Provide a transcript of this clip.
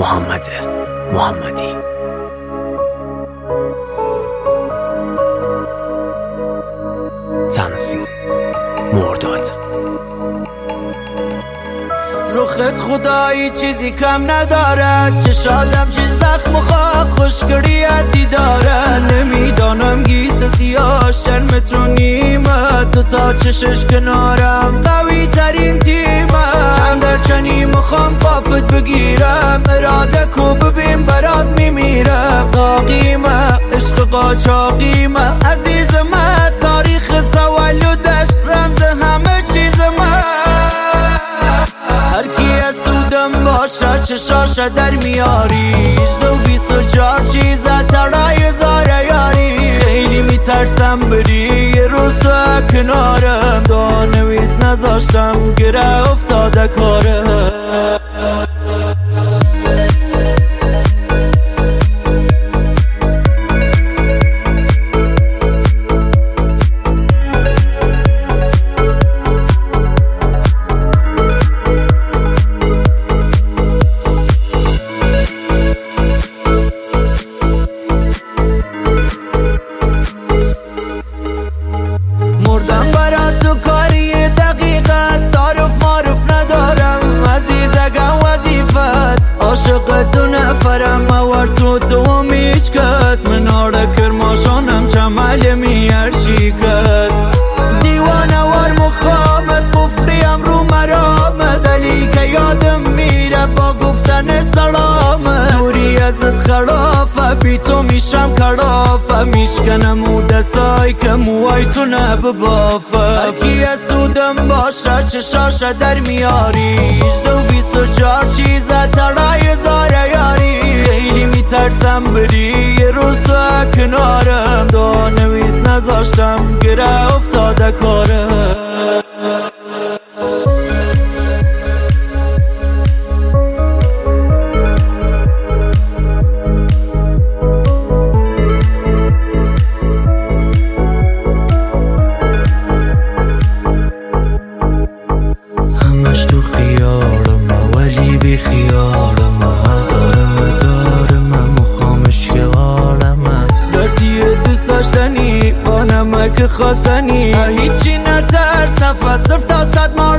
محمد محمدی. تنظیم مرداد. رخت خدایی چیزی کم نداره، چشادم چیز زخم و خاک خوشگری دیداره. نمیدانم گیس سیاش 1.5 متر، دوتا چشش کنارم قوی ترین تیمه. چند در چنی مخوام قاپت بگیرم، اراده کو ببین برات میمیرم. ساقیمه عشق قاچاقیمه، عزیزمه تاریخ تولدش رمز همه چیزمه. هرکی از سودم باشه چشاشه در میاری، 24 چیزه ترای زاره یاری. خیلی میترسم بری یه روز تو کنارم، دانویز نذاشتم گره افتاده کارم. مردم برا تو کاری دقیقه است، تعارف معرف ندارم عزیزگم وظیفه است. عاشق 2 نفرم مور تو دومیش کس، مناره کرماشانم چمل میار شکست. دیوانه وار مخامت قفریم رو مرامت، علی که یادم میره با گفتن سلامت. دوری ازت خرافه بی تو میشم کرافه، میشکنم او دستای که موهای تو نببافه. هرکی از سودم باشه چشاشه در میاری، 24 چیزه ترای زاره یاری. خیلی میترسم بری یه روز تو کنارم، دانویز نذاشتم گره افتاده کارم. تو خیالم ولی بی خیالم، دارم مخامش که عالمه. درتی دوست داشتنی با نمک خواستنی، هیچی نترس نفس صرف تا 100 ماه